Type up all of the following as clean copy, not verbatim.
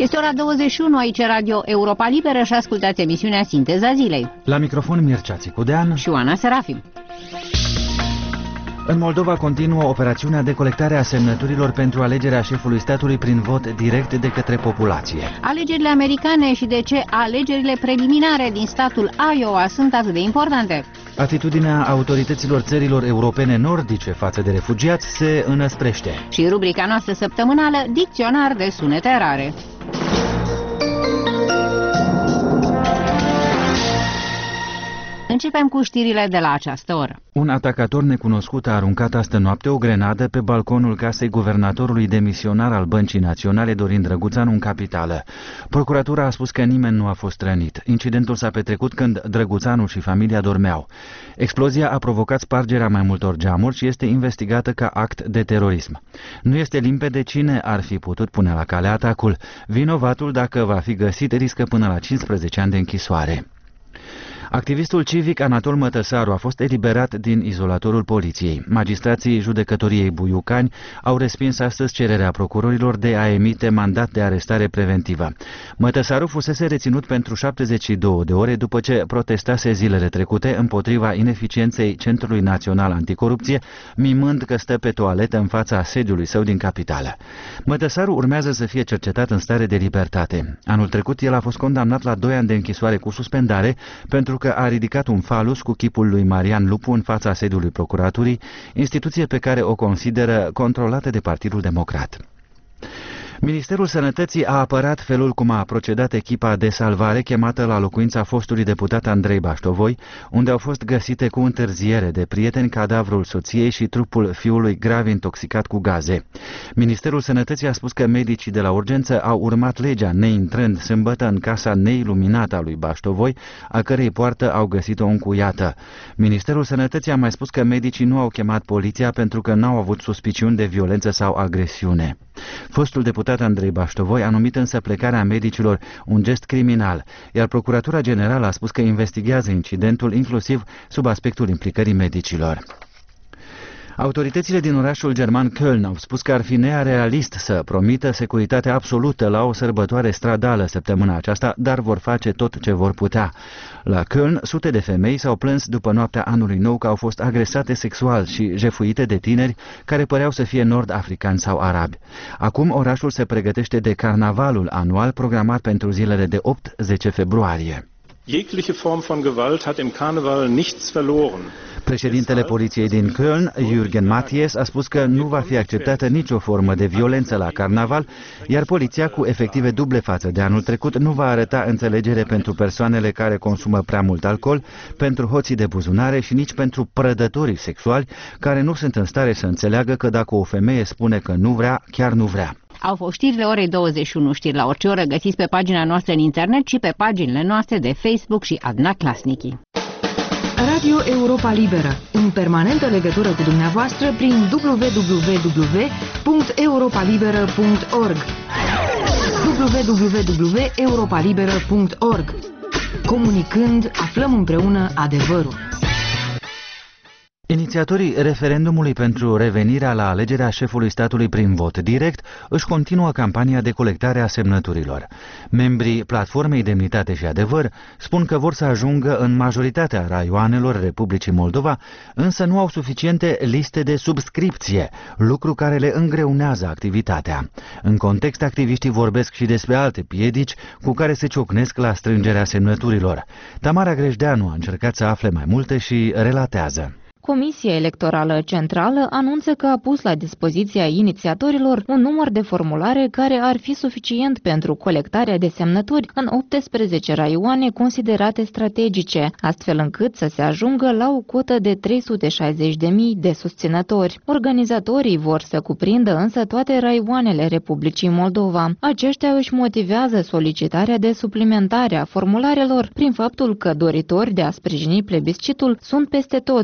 Este ora 21, aici Radio Europa Liberă și ascultați emisiunea Sinteza Zilei. La microfon Mircea Țicudean și Oana Serafim. În Moldova continuă operațiunea de colectare a semnăturilor pentru alegerea șefului statului prin vot direct de către populație. Alegerile americane și de ce alegerile preliminare din statul Iowa sunt atât de importante. Atitudinea autorităților țărilor europene nordice față de refugiați se înăsprește. Și rubrica noastră săptămânală, Dicționar de sunete rare. Începem cu știrile de la această oră. Un atacator necunoscut a aruncat astă noapte o grenadă pe balconul casei guvernatorului demisionar al Băncii Naționale, Dorin Drăguțanu, în capitală. Procuratura a spus că nimeni nu a fost rănit. Incidentul s-a petrecut când Drăguțanu și familia dormeau. Explozia a provocat spargerea mai multor geamuri și este investigată ca act de terorism. Nu este limpede cine ar fi putut pune la cale atacul. Vinovatul, dacă va fi găsit, riscă până la 15 ani de închisoare. Activistul civic Anatol Mătăsaru a fost eliberat din izolatorul poliției. Magistrații judecătoriei Buiucani au respins astăzi cererea procurorilor de a emite mandat de arestare preventivă. Mătăsaru fusese reținut pentru 72 de ore după ce protestase zilele trecute împotriva ineficienței Centrului Național Anticorupție, mimând că stă pe toaletă în fața sediului său din capitală. Mătăsaru urmează să fie cercetat în stare de libertate. Anul trecut el a fost condamnat la 2 ani de închisoare cu suspendare pentru că a ridicat un falus cu chipul lui Marian Lupu în fața sediului procuraturii, instituție pe care o consideră controlată de Partidul Democrat. Ministerul Sănătății a apărat felul cum a procedat echipa de salvare chemată la locuința fostului deputat Andrei Baștovoi, unde au fost găsite cu întârziere de prieteni cadavrul soției și trupul fiului grav intoxicat cu gaze. Ministerul Sănătății a spus că medicii de la urgență au urmat legea, neintrând sâmbătă în casa neiluminată a lui Baștovoi, a cărei poartă au găsit-o încuiată. Ministerul Sănătății a mai spus că medicii nu au chemat poliția pentru că n-au avut suspiciuni de violență sau agresiune. Fostul deputat Andrei Baștovoi a numit însă plecarea medicilor un gest criminal, iar Procuratura Generală a spus că investigează incidentul inclusiv sub aspectul implicării medicilor. Autoritățile din orașul german Köln au spus că ar fi nerealist să promită securitate absolută la o sărbătoare stradală săptămâna aceasta, dar vor face tot ce vor putea. La Köln, sute de femei s-au plâns după noaptea anului nou că au fost agresate sexual și jefuite de tineri care păreau să fie nord-africani sau arabi. Acum orașul se pregătește de carnavalul anual programat pentru zilele de 8-10 februarie. Jegliche Form von Gewalt hat im Karneval nichts verloren. Președintele poliției din Köln, Jürgen Mathies, a spus că nu va fi acceptată nicio formă de violență la carnaval, iar poliția, cu efective duble față de anul trecut, nu va arăta înțelegere pentru persoanele care consumă prea mult alcool, pentru hoții de buzunare și nici pentru prădătorii sexuali, care nu sunt în stare să înțeleagă că dacă o femeie spune că nu vrea, chiar nu vrea. Au fost știrile orei 21, știri la orice oră găsiți pe pagina noastră în internet și pe paginile noastre de Facebook și Adna Klasnici. Radio Europa Liberă, în permanentă legătură cu dumneavoastră prin www.europalibera.org www.europalibera.org. Comunicând, aflăm împreună adevărul. Inițiatorii referendumului pentru revenirea la alegerea șefului statului prin vot direct își continuă campania de colectare a semnăturilor. Membrii Platformei Demnitate și Adevăr spun că vor să ajungă în majoritatea raioanelor Republicii Moldova, însă nu au suficiente liste de subscripție, lucru care le îngreunează activitatea. În context, activiștii vorbesc și despre alte piedici cu care se ciocnesc la strângerea semnăturilor. Tamara Grejdeanu a încercat să afle mai multe și relatează. Comisia Electorală Centrală anunță că a pus la dispoziția inițiatorilor un număr de formulare care ar fi suficient pentru colectarea de semnături în 18 raioane considerate strategice, astfel încât să se ajungă la o cotă de 360.000 de susținători. Organizatorii vor să cuprindă însă toate raioanele Republicii Moldova. Aceștia își motivează solicitarea de suplimentare a formularelor prin faptul că doritori de a sprijini plebiscitul sunt peste tot și nimeni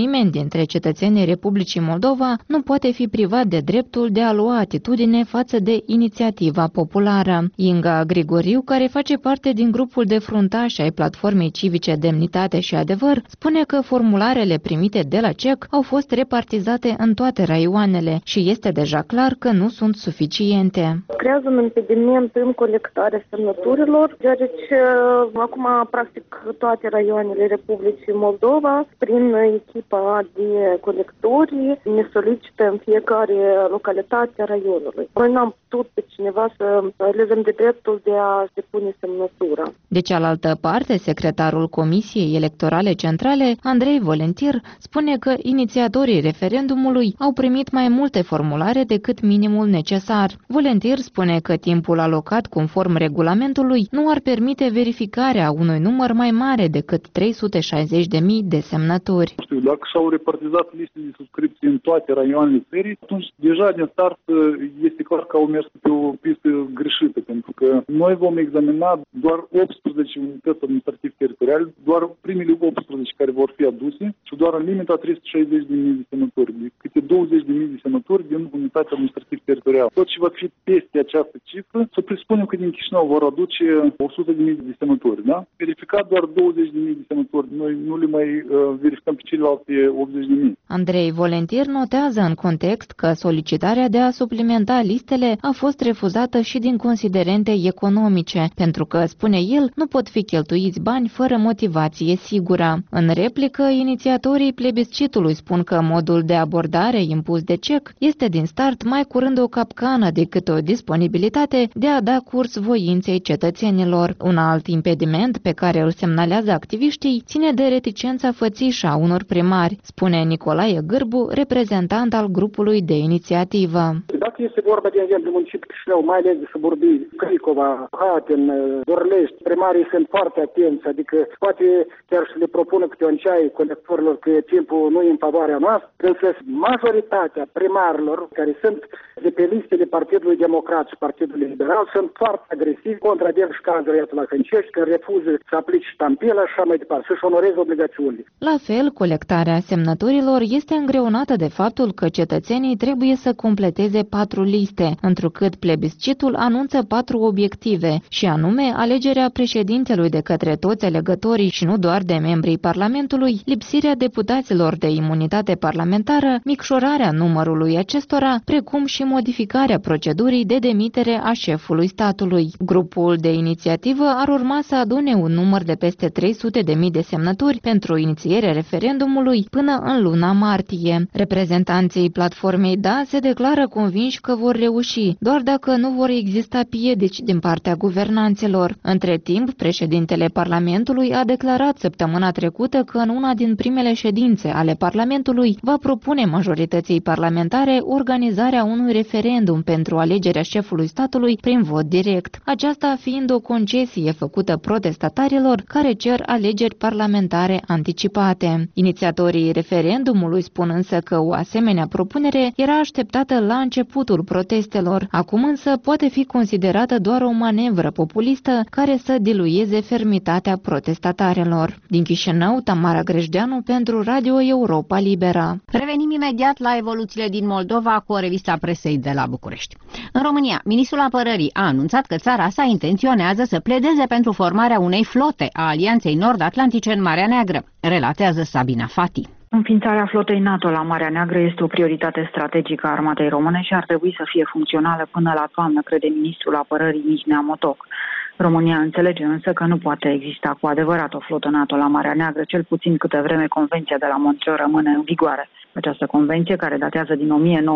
nimeni dintre cetățenii Republicii Moldova nu poate fi privat de dreptul de a lua atitudine față de inițiativa populară. Inga Grigoriu, care face parte din grupul de fruntași ai platformei civice Demnitate și Adevăr, spune că formularele primite de la CEC au fost repartizate în toate raioanele și este deja clar că nu sunt suficiente. Creează un impediment în colectarea semnăturilor, deoarece acum, practic, toate raioanele Republicii Moldova, prin echipa de colectori, ne solicită în fiecare localitate a raionului. Noi n-am putut pe cineva să le dăm de dreptul de a depune semnătura. De cealaltă parte, secretarul Comisiei Electorale Centrale, Andrei Volentir, spune că inițiatorii referendumului au primit mai multe formulare decât minimul necesar. Volentir spune că timpul alocat conform regulamentului nu ar permite verificarea unui număr mai mare decât 360.000 de semnături. Dacă s-au repartizat liste de subscripții în toate raioanele țării, atunci deja din start este clar că au mers pe o pistă greșită, pentru că noi vom examina doar 18 unități administrativ-teritoriale, doar primele 18 care vor fi aduse și doar în limita 360.000 de semnături, de câte 20.000 de semnături din unitatea administrativ-teritorială. Tot ce va fi peste această cifră, să presupunem că din Chișinău vor aduce 100.000 de semnături, da? Verificat doar 20.000 de semnături, noi nu le mai verificăm pe celelalte 80.000. Andrei Volentir notează în context că solicitarea de a suplimenta listele a fost refuzată și din considerente economice, pentru că, spune el, nu pot fi cheltuiți bani fără motivație sigură. În replică, inițiatorii plebiscitului spun că modul de abordare impus de CEC este din start mai curând o capcană decât o disponibilitate de a da curs voinței cetățenilor. Un alt impediment pe care îl semnalează activiștii ține de reticența fățișă a unor primari, spune Nicolae Gârbu, reprezentant al grupului de inițiativă. Dacă este vorba, de exemplu, municipiul Chișinău, mai ales de Suburbii, Cricova, Haten, Dorlești, primarii sunt foarte atenți, adică poate chiar să le propună câte un ceai colectorilor că timpul nu e în favoarea noastră, însă majoritatea primarilor care sunt de pe listele Partidului Democrat și Partidului Liberal sunt foarte agresivi, contradic și cazul la Hâncești, că refuză să aplice ștampila și așa mai departe, să-și onoreze obligațiunile. La fel, colectarea semnăturilor este îngreunată de faptul că cetățenii trebuie să completeze 4 liste, întrucât plebiscitul anunță 4 obiective, și anume alegerea președintelui de către toți alegătorii și nu doar de membrii Parlamentului, lipsirea deputaților de imunitate parlamentară, micșorarea numărului acestora, precum și modificarea procedurii de demitere a șefului statului. Grupul de inițiativă ar urma să adune un număr de peste 300.000 de semnături pentru inițierea referendumului până în luna martie. Reprezentanții platformei DA se declară convinși că vor reuși, doar dacă nu vor exista piedici din partea guvernanților. Între timp, președintele Parlamentului a declarat săptămâna trecută că în una din primele ședințe ale Parlamentului va propune majorității parlamentare organizarea unui referendum pentru alegerea șefului statului prin vot direct, aceasta fiind o concesie făcută protestatarilor care cer alegeri parlamentare anticipate. Inițiatorii referendumului spun însă că o asemenea propunere era așteptată la începutul protestelor, acum însă poate fi considerată doar o manevră populistă care să dilueze fermitatea protestatarilor. Din Chișinău, Tamara Grejdeanu pentru Radio Europa Liberă. Revenim imediat la evoluțiile din Moldova cu o revista presei de la București. În România, ministrul apărării a anunțat că țara sa intenționează să pledeze pentru formarea unei flote a Alianței Nord-Atlantice în Marea Neagră, relatează Sabina Fati. Înființarea flotei NATO la Marea Neagră este o prioritate strategică a armatei române și ar trebui să fie funcțională până la toamnă, crede ministrul apărării Mihnea Motoc. România înțelege însă că nu poate exista cu adevărat o flotă NATO la Marea Neagră, cel puțin câte vreme Convenția de la Montreal rămâne în vigoare. Această convenție, care datează din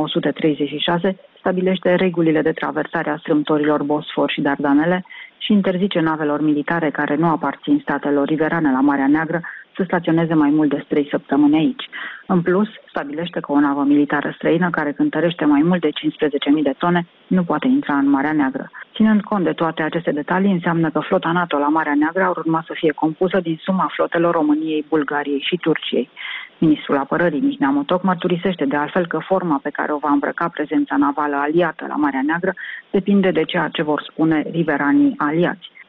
1936, stabilește regulile de traversare a strâmtorilor Bosfor și Dardanele și interzice navelor militare care nu aparțin statelor riverane la Marea Neagră să staționeze mai mult de 3 săptămâni aici. În plus, stabilește că o navă militară străină care cântărește mai mult de 15.000 de tone nu poate intra în Marea Neagră. Ținând cont de toate aceste detalii, înseamnă că flota NATO la Marea Neagră ar urma să fie compusă din suma flotelor României, Bulgariei și Turciei. Ministrul apărării Mihnea Motoc mărturisește de altfel că forma pe care o va îmbrăca prezența navală aliată la Marea Neagră depinde de ceea ce vor spune riveranii aliați.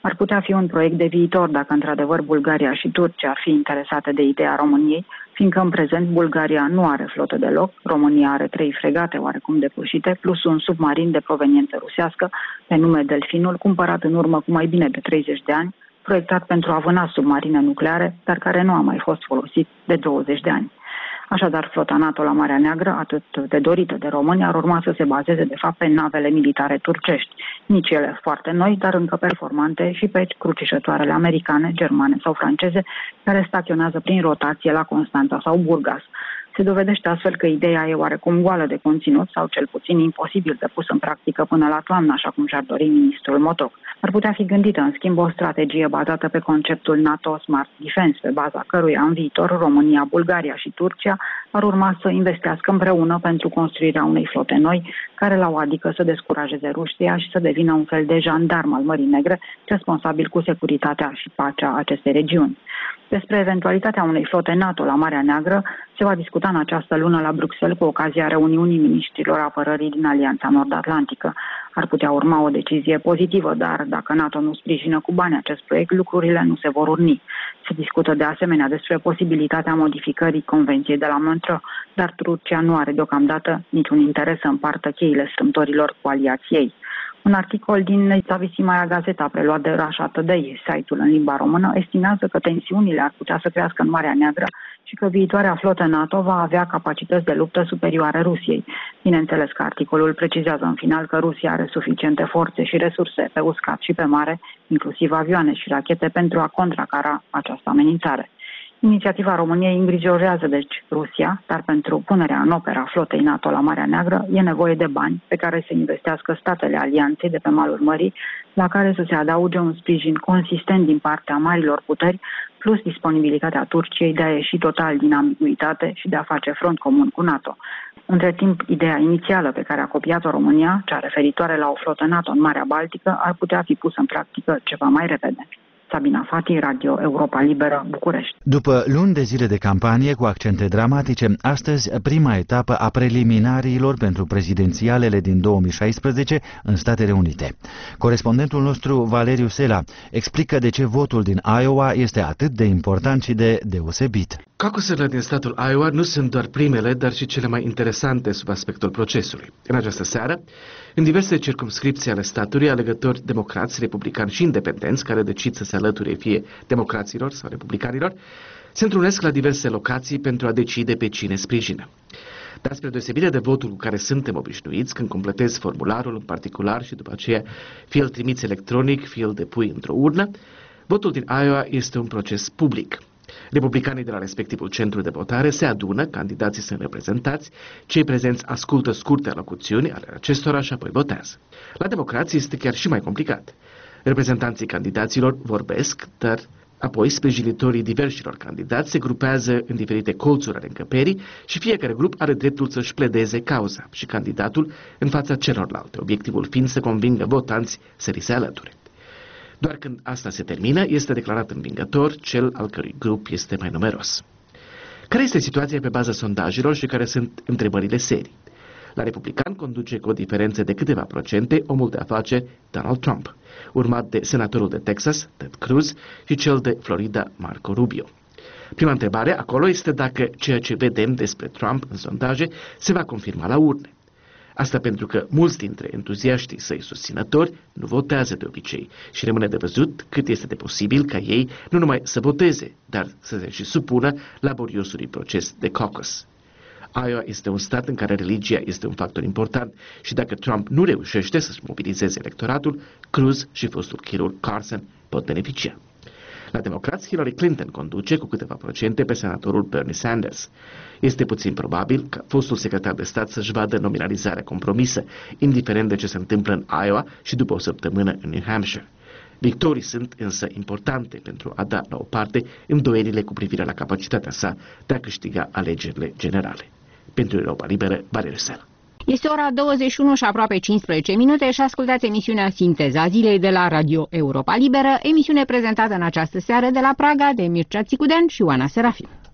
Ar putea fi un proiect de viitor dacă într-adevăr Bulgaria și Turcia ar fi interesate de ideea României, fiindcă în prezent Bulgaria nu are flotă deloc, România are 3 fregate oarecum depășite, plus un submarin de proveniență rusească pe nume Delfinul, cumpărat în urmă cu mai bine de 30 de ani, proiectat pentru a vâna submarine nucleare, dar care nu a mai fost folosit de 20 de ani. Așadar, flota NATO la Marea Neagră, atât de dorită de români, ar urma să se bazeze, de fapt, pe navele militare turcești. Nici ele foarte noi, dar încă performante, și pe crucișătoarele americane, germane sau franceze, care staționează prin rotație la Constanța sau Burgas. Se dovedește astfel că ideea e oarecum goală de conținut sau cel puțin imposibil de pus în practică până la toamnă, așa cum și-ar dori ministrul Motoc. Ar putea fi gândită, în schimb, o strategie bazată pe conceptul NATO Smart Defense, pe baza căruia în viitor România, Bulgaria și Turcia ar urma să investească împreună pentru construirea unei flote noi, care la o adică să descurajeze Rusia și să devină un fel de jandarm al Mării Negre, responsabil cu securitatea și pacea acestei regiuni. Despre eventualitatea unei flote NATO la Marea Neagră se va discuta în această lună la Bruxelles cu ocazia reuniunii miniștrilor apărării din Alianța Nord-Atlantică. Ar putea urma o decizie pozitivă, dar dacă NATO nu sprijină cu bani acest proiect, lucrurile nu se vor urni. Se discută de asemenea despre posibilitatea modificării Convenției de la Montreux, dar Turcia nu are deocamdată niciun interes să împartă cheile strâmtorilor cu aliații ei. Un articol din Zavisimaya Gazeta, preluat de Russia Today, site-ul în limba română, estimează că tensiunile ar putea să crească în Marea Neagră și că viitoarea flotă NATO va avea capacități de luptă superioare Rusiei. Bineînțeles că articolul precizează în final că Rusia are suficiente forțe și resurse pe uscat și pe mare, inclusiv avioane și rachete, pentru a contracara această amenințare. Inițiativa României îngrijorează deci Rusia, dar pentru punerea în opera flotei NATO la Marea Neagră e nevoie de bani pe care să investească statele alianței de pe malul mării, la care să se adauge un sprijin consistent din partea marilor puteri, plus disponibilitatea Turciei de a ieși total din ambiguitate și de a face front comun cu NATO. Între timp, ideea inițială pe care a copiat-o România, cea referitoare la o flotă NATO în Marea Baltică, ar putea fi pusă în practică ceva mai repede. Sabina Fati, Radio Europa Liberă, București. După luni de zile de campanie cu accente dramatice, astăzi prima etapă a preliminariilor pentru prezidențialele din 2016 în Statele Unite. Corespondentul nostru, Valeriu Sela, explică de ce votul din Iowa este atât de important și de deosebit. Caucusurile din statul Iowa nu sunt doar primele, dar și cele mai interesante sub aspectul procesului. În această seară, în diverse circumscripții ale statului, alegători democrați, republicani și independenți, care decid să se alăture fie democraților sau republicanilor, se întrunesc la diverse locații pentru a decide pe cine sprijină. Dar spre deosebire de votul cu care suntem obișnuiți, când completezi formularul în particular și după aceea fie îl trimiți electronic, fie îl depui într-o urnă, votul din Iowa este un proces public. Republicanii de la respectivul centru de votare se adună, candidații sunt reprezentați, cei prezenți ascultă scurte alocuțiuni ale acestora și apoi votează. La democrații este chiar și mai complicat. Reprezentanții candidaților vorbesc, dar apoi sprijinitorii diversilor candidați se grupează în diferite colțuri ale încăperii și fiecare grup are dreptul să-și pledeze cauza și candidatul în fața celorlalte, obiectivul fiind să convingă votanți să li se alăture. Doar când asta se termină, este declarat învingător cel al cărui grup este mai numeros. Care este situația pe baza sondajelor și care sunt întrebările serii? La republican conduce cu o diferență de câteva procente omul de afaceri Donald Trump, urmat de senatorul de Texas, Ted Cruz, și cel de Florida, Marco Rubio. Prima întrebare acolo este dacă ceea ce vedem despre Trump în sondaje se va confirma la urne. Asta pentru că mulți dintre entuziaștii săi susținători nu votează de obicei și rămâne de văzut cât este de posibil ca ei nu numai să voteze, dar să se și supună laboriosului proces de caucus. Iowa este un stat în care religia este un factor important și dacă Trump nu reușește să-și mobilizeze electoratul, Cruz și fostul chirurg Carson pot beneficia. La democrați, Hillary Clinton conduce cu câteva procente pe senatorul Bernie Sanders. Este puțin probabil ca fostul secretar de stat să-și vadă nominalizarea compromisă, indiferent de ce se întâmplă în Iowa și după o săptămână în New Hampshire. Victorii sunt însă importante pentru a da la o parte îndoielile cu privire la capacitatea sa de a câștiga alegerile generale. Pentru Europa Liberă, Valeriu Sela. Este ora 21 și aproape 15 minute și ascultați emisiunea Sinteza Zilei de la Radio Europa Liberă, emisiune prezentată în această seară de la Praga de Mircea Țicudean și Oana Serafim.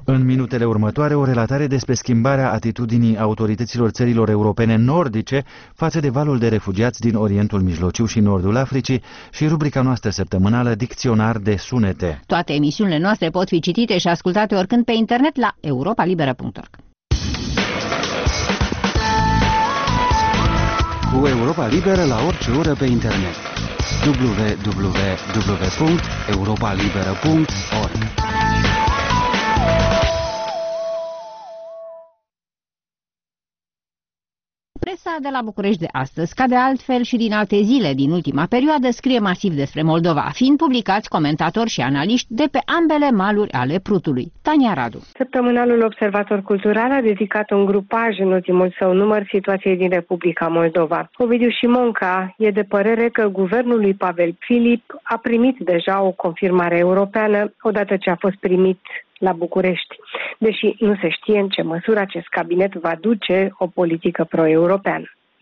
În minutele următoare, o relatare despre schimbarea atitudinii autorităților țărilor europene nordice față de valul de refugiați din Orientul Mijlociu și Nordul Africii și rubrica noastră săptămânală Dicționar de sunete. Toate emisiunile noastre pot fi citite și ascultate oricând pe internet la europalibera.org. Cu Europa Liberă la orice oră pe internet. www.europalibera.org. Presa de la București de astăzi, ca de altfel și din alte zile din ultima perioadă, scrie masiv despre Moldova, fiind publicați comentatori și analiști de pe ambele maluri ale Prutului. Tania Radu. Săptămânalul Observator Cultural a dedicat un grupaj în ultimul său număr situației din Republica Moldova. Ovidiu Șimonca e de părere că guvernul lui Pavel Filip a primit deja o confirmare europeană odată ce a fost primit la București, deși nu se știe în ce măsură acest cabinet va duce o politică pro-europeană.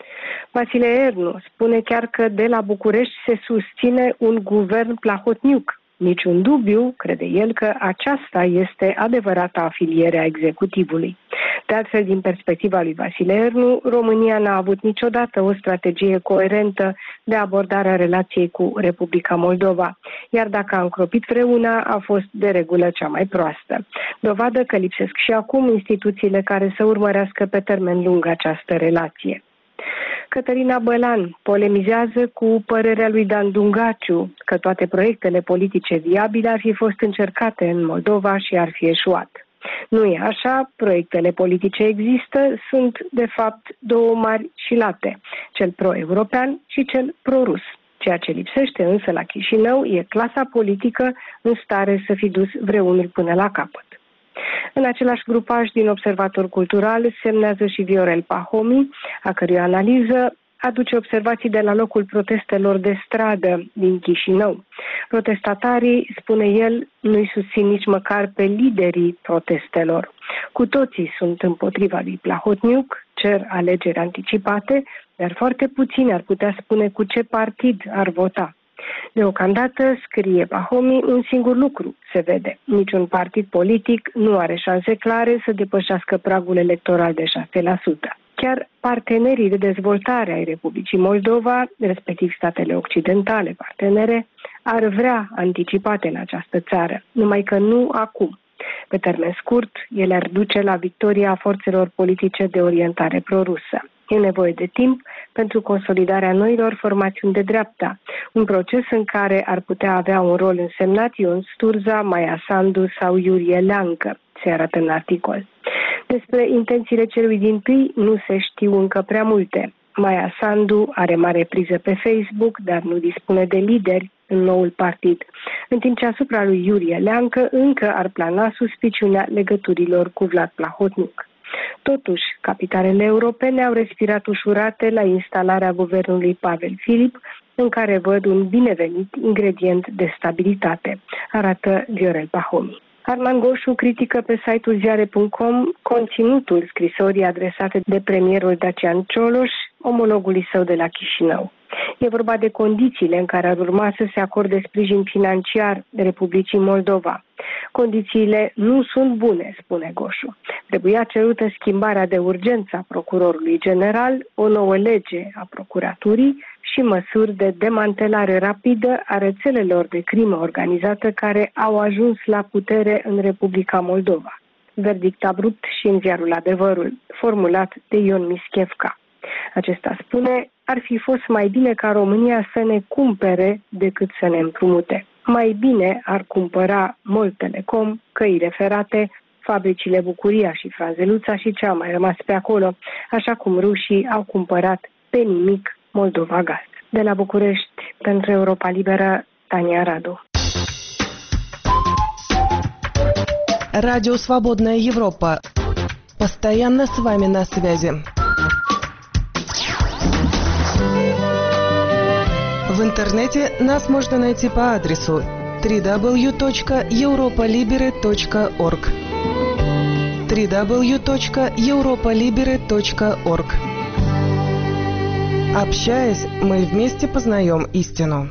Vasile Ernu spune chiar că de la București se susține un guvern plahotniuc. Niciun dubiu, crede el, că aceasta este adevărata afiliere a executivului. De altfel, din perspectiva lui Vasile Ernu, România n-a avut niciodată o strategie coerentă de abordare a relației cu Republica Moldova, iar dacă a încropit vreuna, a fost de regulă cea mai proastă. Dovadă că lipsesc și acum instituțiile care să urmărească pe termen lung această relație. Cătălina Bălan polemizează cu părerea lui Dan Dungaciu că toate proiectele politice viabile ar fi fost încercate în Moldova și ar fi eșuat. Nu e așa, proiectele politice există, sunt de fapt două mari și late, cel pro-european și cel pro-rus. Ceea ce lipsește însă la Chișinău e clasa politică în stare să fi dus vreunul până la capăt. În același grupaj din Observator Cultural semnează și Viorel Pahomi, a cărui analiză aduce observații de la locul protestelor de stradă din Chișinău. Protestatarii, spune el, nu-i susțin nici măcar pe liderii protestelor. Cu toții sunt împotriva lui Plahotniuc, cer alegeri anticipate, dar foarte puțini ar putea spune cu ce partid ar vota. Deocamdată, scrie Pahomi, un singur lucru se vede. Niciun partid politic nu are șanse clare să depășească pragul electoral de 6%. Chiar partenerii de dezvoltare ai Republicii Moldova, respectiv statele occidentale partenere, ar vrea anticipate în această țară, numai că nu acum. Pe termen scurt, ele ar duce la victoria forțelor politice de orientare prorusă. E nevoie de timp pentru consolidarea noilor formațiuni de dreapta, un proces în care ar putea avea un rol însemnat Ion Sturza, Maia Sandu sau Iurie Leancă, se arată în articol. Despre intențiile celui dintâi nu se știu încă prea multe. Maia Sandu are mare priză pe Facebook, dar nu dispune de lideri în noul partid, în timp ce asupra lui Iurie Leancă încă ar plana suspiciunea legăturilor cu Vlad Plahotniuc. Totuși, capitalele europene au respirat ușurate la instalarea guvernului Pavel Filip, în care văd un binevenit ingredient de stabilitate, arată Viorel Pahomi. Arman Goșu critică pe site-ul ziare.com conținutul scrisorii adresate de premierul Dacian Cioloș, omologului său de la Chișinău. E vorba de condițiile în care ar urma să se acorde sprijin financiar Republicii Moldova. Condițiile nu sunt bune, spune Goșu. Trebuia cerută schimbarea de urgență a procurorului general, o nouă lege a procuraturii și măsuri de demantelare rapidă a rețelelor de crimă organizată care au ajuns la putere în Republica Moldova. Verdict abrupt și în ziarul Adevărul, formulat de Ion Mischevca. Acesta spune, ar fi fost mai bine ca România să ne cumpere decât să ne împrumute. Mai bine ar cumpăra Mol Telecom, căile ferate, fabricile Bucuria și Franzeluța și ce a mai rămas pe acolo, așa cum rușii au cumpărat pe nimic Moldova Gaz. De la București, pentru Europa Liberă, Tania Radu. Радио «Свободная Европа». Постоянно с вами на связи. В интернете нас можно найти по адресу www.europalibere.org www.europalibere.org. Общаясь, мы вместе познаем истину.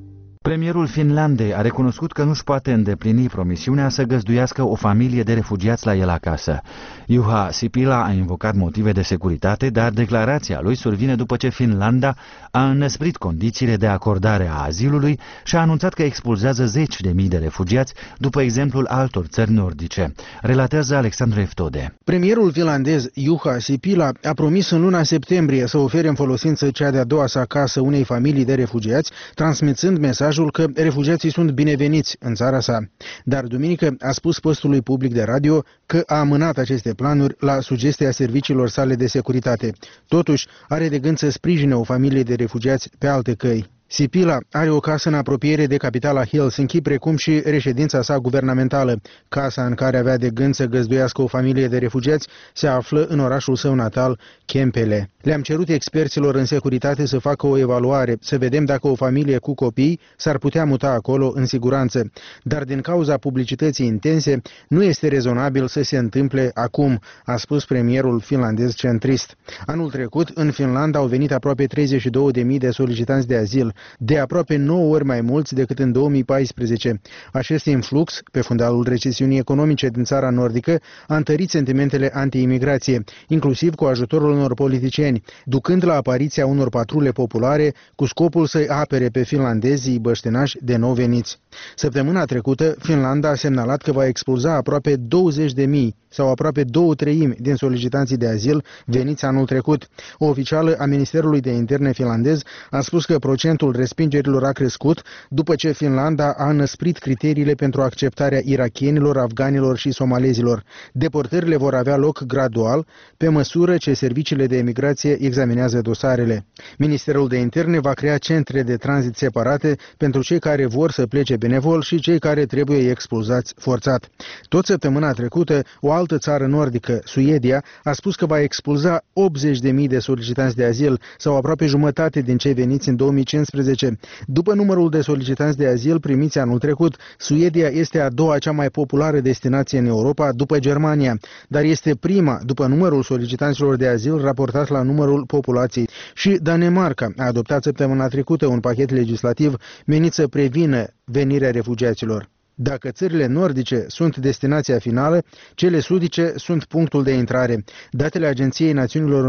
Premierul Finlandei a recunoscut că nu-și poate îndeplini promisiunea să găzduiască o familie de refugiați la el acasă. Juha Sipilä a invocat motive de securitate, dar declarația lui survine după ce Finlanda a înăsprit condițiile de acordare a azilului și a anunțat că expulzează 10.000 de refugiați, după exemplul altor țări nordice. Relatează Alexandru Eftode. Premierul finlandez Juha Sipilä a promis în luna septembrie să ofere în folosință cea de-a doua sa casă unei familii de refugiați, transmițând mesajul că refugiații sunt bineveniți în țara sa. Dar duminică a spus postului public de radio că a amânat aceste planuri la sugestia serviciilor sale de securitate. Totuși, are de gând să sprijine o familie de refugiați pe alte căi. Sipilä are o casă în apropiere de capitala Helsinki, precum și reședința sa guvernamentală. Casa în care avea de gând să găzduiască o familie de refugiați se află în orașul său natal, Kempele. Le-am cerut experților în securitate să facă o evaluare, să vedem dacă o familie cu copii s-ar putea muta acolo în siguranță. Dar din cauza publicității intense, nu este rezonabil să se întâmple acum, a spus premierul finlandez centrist. Anul trecut, în Finlanda au venit aproape 32.000 de solicitanți de azil, de aproape 9 ori mai mulți decât în 2014. Acest influx, pe fundalul recesiunii economice din țara nordică, a întărit sentimentele anti-imigrație, inclusiv cu ajutorul unor politicieni, ducând la apariția unor patrule populare cu scopul să-i apere pe finlandezii băștenași de nou veniți. Săptămâna trecută, Finlanda a semnalat că va expulza aproape 20.000 sau aproape 2/3 din solicitanții de azil veniți anul trecut. O oficială a Ministerului de Interne finlandez a spus că procentul respingerilor a crescut după ce Finlanda a înăsprit criteriile pentru acceptarea irakienilor, afganilor și somalezilor. Deportările vor avea loc gradual, pe măsură ce serviciile de emigrație examinează dosarele. Ministerul de Interne va crea centre de tranzit separate pentru cei care vor să plece benevol și cei care trebuie expulzați forțat. Tot săptămâna trecută, o altă țară nordică, Suedia, a spus că va expulza 80.000 de solicitanți de azil, sau aproape jumătate din cei veniți în 2015. După numărul de solicitanți de azil primiți anul trecut, Suedia este a doua cea mai populară destinație în Europa după Germania, dar este prima după numărul solicitanților de azil raportat la numărul populației. Și Danemarca a adoptat săptămâna trecută un pachet legislativ menit să prevină venirea refugiaților. Dacă țările nordice sunt destinația finală, cele sudice sunt punctul de intrare. Datele Agenției Națiunilor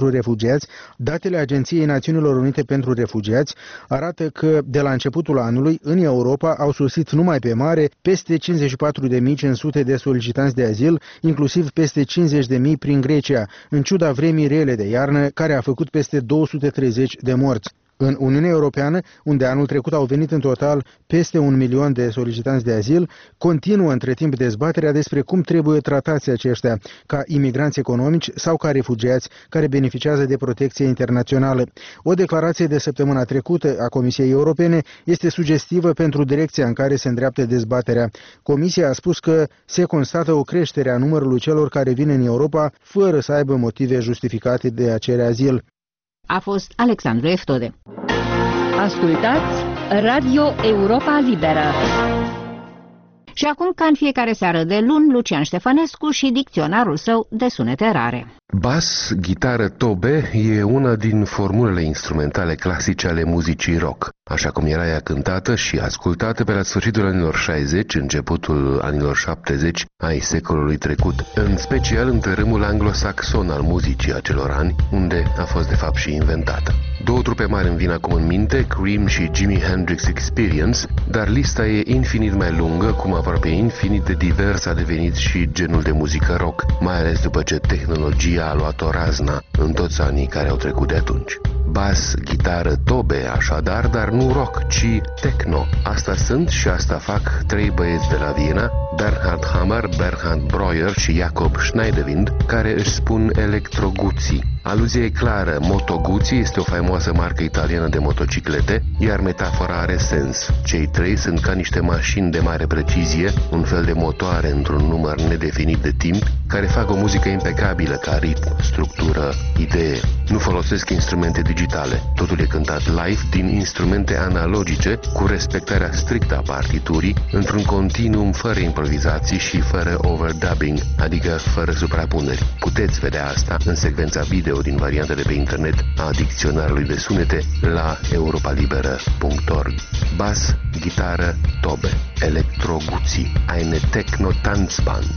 Unite pentru Refugiați arată că de la începutul anului, în Europa, au sosit numai pe mare peste 54.500 de solicitanți de azil, inclusiv peste 50.000 prin Grecia, în ciuda vremii rele de iarnă, care a făcut peste 230 de morți. În Uniunea Europeană, unde anul trecut au venit în total peste 1 milion de solicitanți de azil, continuă între timp dezbaterea despre cum trebuie tratați aceștia, ca imigranți economici sau ca refugiați care beneficiază de protecție internațională. O declarație de săptămâna trecută a Comisiei Europene este sugestivă pentru direcția în care se îndreaptă dezbaterea. Comisia a spus că se constată o creștere a numărului celor care vin în Europa fără să aibă motive justificate de a cere azil. A fost Alexandru Eftode. Ascultați Radio Europa Liberă. Și acum, ca în fiecare seară de luni, Lucian Ștefănescu și dicționarul său de sunete rare. Bas, gitară, tobe e una din formulele instrumentale clasice ale muzicii rock, așa cum era ea cântată și ascultată pe la sfârșitul anilor 60, începutul anilor 70 ai secolului trecut, în special în tărâmul anglosaxon al muzicii acelor ani, unde a fost de fapt și inventată. Două trupe mari îmi vin acum în minte, Cream și Jimi Hendrix Experience, dar lista e infinit mai lungă, cum aproape infinit de divers a devenit și genul de muzică rock, mai ales după ce tehnologia a luat-o razna în toți anii care au trecut de atunci. Bas, gitară, tobe, așadar, dar nu rock, ci techno. Asta sunt și asta fac trei băieți de la Viena, Bernhard Hammer, Bernhard Breuer și Jakob Schneiderwind, care își spun electroguții. Aluzia e clară, Moto Guzzi este o faimoasă marcă italiană de motociclete, iar metafora are sens. Cei trei sunt ca niște mașini de mare precizie, un fel de motoare într-un număr nedefinit de timp, care fac o muzică impecabilă ca ritm, structură, idee. Nu folosesc instrumente digitale, totul e cântat live din instrumente analogice, cu respectarea strictă a partiturii, într-un continuum fără improvizații și fără overdubbing, adică fără suprapuneri. Puteți vedea asta în secvența video video din variantele pe internet a dicționarului de sunete la europalibera.org. Bas, gitară, tobe, electroguții, eine Techno-Tanzband.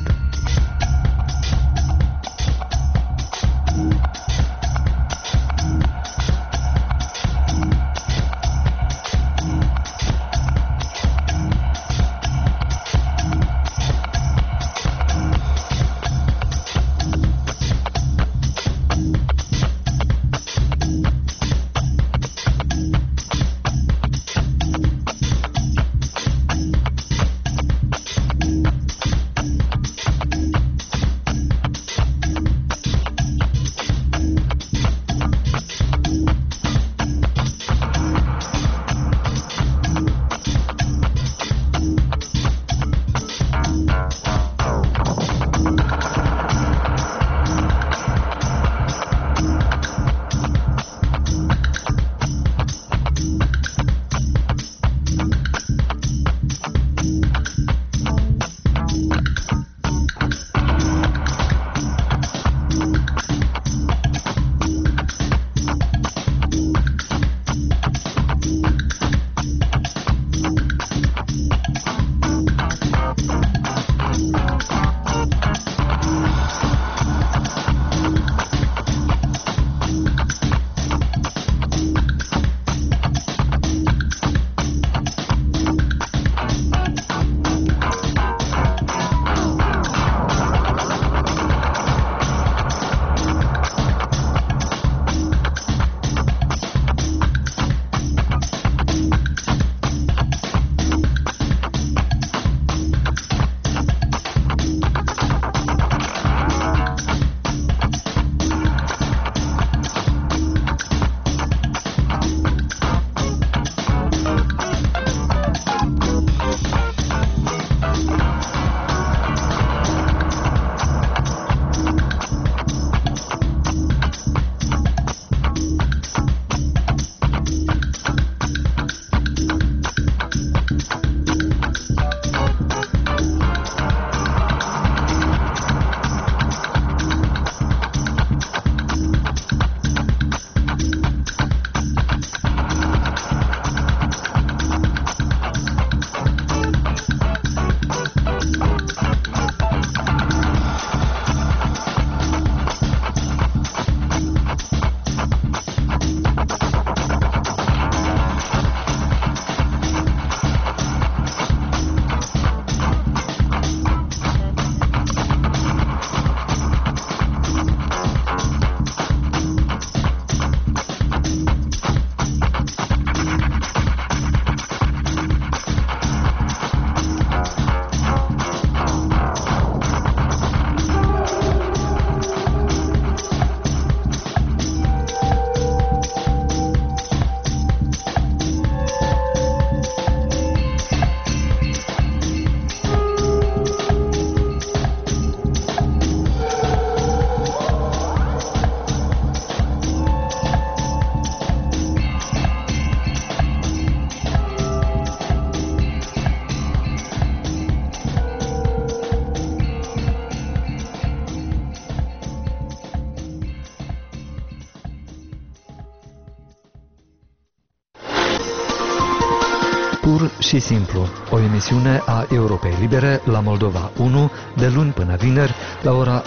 Pur și simplu, o emisiune a Europei Libere la Moldova 1, de luni până vineri, la ora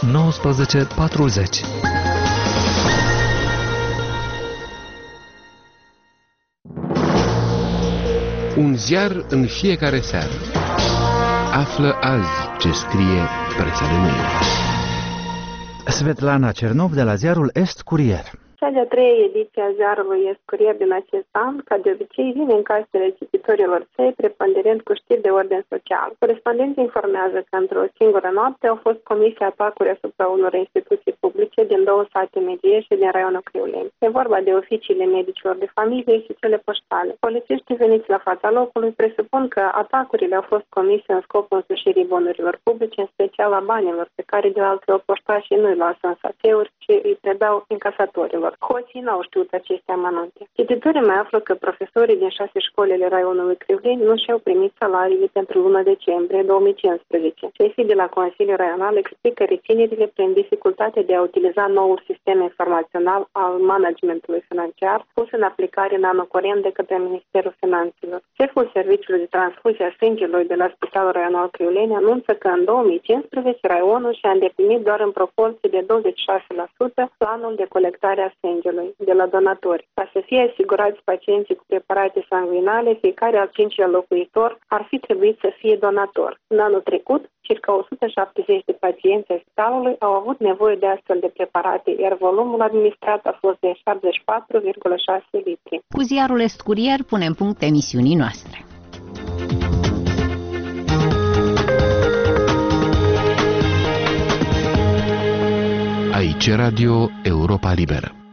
19:40. Un ziar în fiecare seară. Află azi ce scrie presa de mâine. Svetlana Cernov de la ziarul Est Curier. Cea de-a treia ediție a ziarului Est Curier din acest an, ca de obicei, vine în casele cititorilor săi, preponderent cu știri de ordin social. Corespondenții informează că într-o singură noapte au fost comise atacuri asupra unor instituții publice din 2 sate medie și din raionul Criuleni. E vorba de oficiile medicilor de familie și cele poștale. Polițiștii veniți la fața locului presupun că atacurile au fost comise în scopul însușirii bunurilor publice, în special a banilor, pe care de altfel poștașii nu îi lasă în sateuri, și îi predau încasatorilor. Hoții n-au știut aceste amănunte. Cititorii mai află că profesorii din 6 școlile raionului Crivleni nu și-au primit salariile pentru luna decembrie 2015. Șefii de la Consiliul Raional explică reținerile prin dificultate de a utiliza noul sistem informațional al managementului financiar pus în aplicare în anul curent de către Ministerul Finanțelor. Șeful Serviciului de Transfuzie a Sângelui de la Spitalul Raional Crivleni anunță că în 2015 raionul și-a îndeplinit doar în proporție de 26% planul de colectare a sângelui de la donatori. Ca să fie asigurați pacienții cu preparate sanguinale, fiecare al 5-lea locuitor ar fi trebuit să fie donator. În anul trecut, circa 170 de pacienți ai spitalului au avut nevoie de astfel de preparate, iar volumul administrat a fost de 74,6 litri. Cu ziarul Est Curier punem punct emisiunii noastre. Aici Radio Europa Liberă.